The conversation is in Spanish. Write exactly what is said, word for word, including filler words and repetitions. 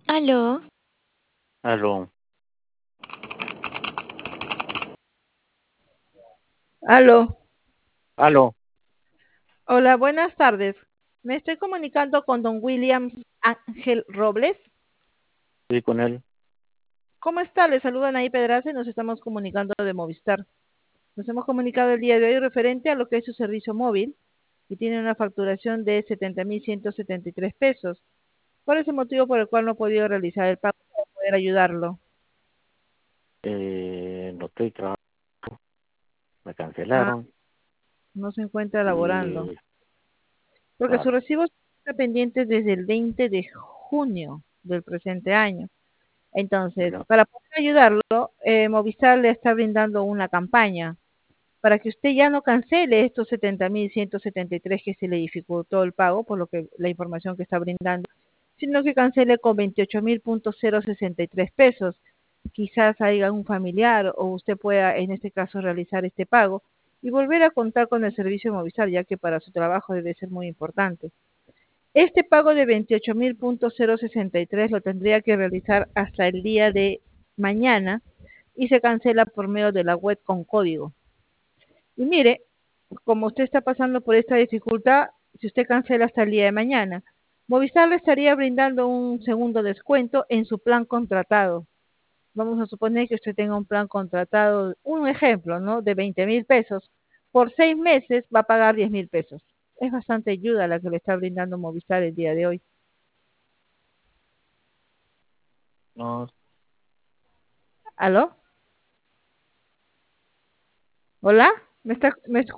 Aló, Aló, Aló, aló, hola, buenas tardes. Me estoy comunicando con don Williams Ángel Robles. sí, con él. ¿Cómo está? Le saludan ahí Pedraza y nos estamos comunicando de Movistar. Nos hemos comunicado el día de hoy referente a lo que es su servicio móvil y tiene una facturación de setenta mil ciento setenta y tres pesos. ¿Cuál es el motivo por el cual no ha podido realizar el pago para poder ayudarlo? Eh, no estoy trabajando, me Ah, cancelaron no se encuentra laborando. y, Porque su claro, recibo está pendiente desde el veinte de junio del presente año. Entonces, ya, para poder ayudarlo, eh, Movistar le está brindando una campaña para que usted ya no cancele estos setenta mil ciento setenta y tres que se le dificultó el pago, por lo que la información que está brindando, sino que cancele con veintiocho mil sesenta y tres pesos. Quizás haya un familiar o usted pueda, en este caso, realizar este pago y volver a contar con el servicio de Movistar, ya que para su trabajo debe ser muy importante. Este pago de veintiocho mil sesenta y tres lo tendría que realizar hasta el día de mañana y se cancela por medio de la web con código. Y mire, como usted está pasando por esta dificultad, si usted cancela hasta el día de mañana, Movistar le estaría brindando un segundo descuento en su plan contratado. Vamos a suponer que usted tenga un plan contratado, un ejemplo, ¿no? De veinte mil pesos. Por seis meses va a pagar diez mil pesos. Es bastante ayuda la que le está brindando Movistar el día de hoy. no, ¿Aló? ¿Hola? ¿Me está, me